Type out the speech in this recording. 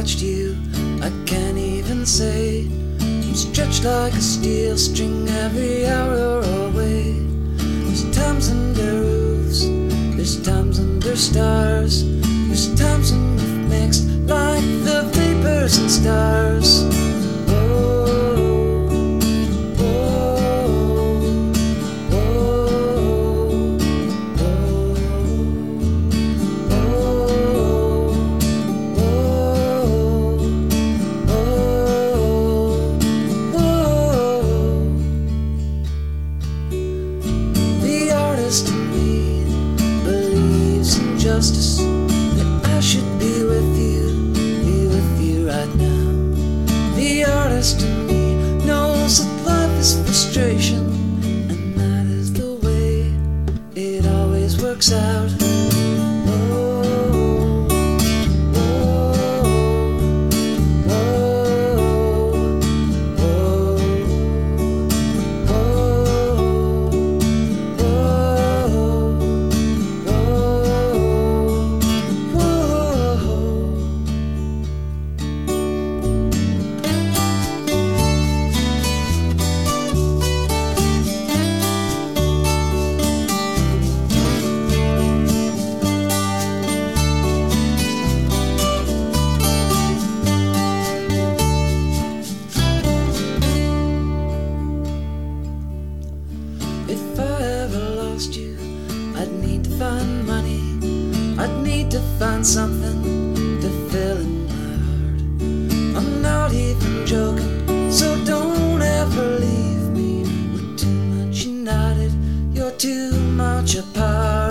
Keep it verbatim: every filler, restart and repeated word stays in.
watched you, I can't even say. I'm stretched like a steel string every hour away. There's times under roofs, there's times under stars, there's times when we've mixed like the vapors and stars. To me believes in justice, that I should be with you, be with you right now. The artist in me knows that life is frustration, and that is the way it always works out. If I ever lost you, I'd need to find money, I'd need to find something to fill in my heart. I'm not even joking, so don't ever leave me. We're too much united, you're too much apart.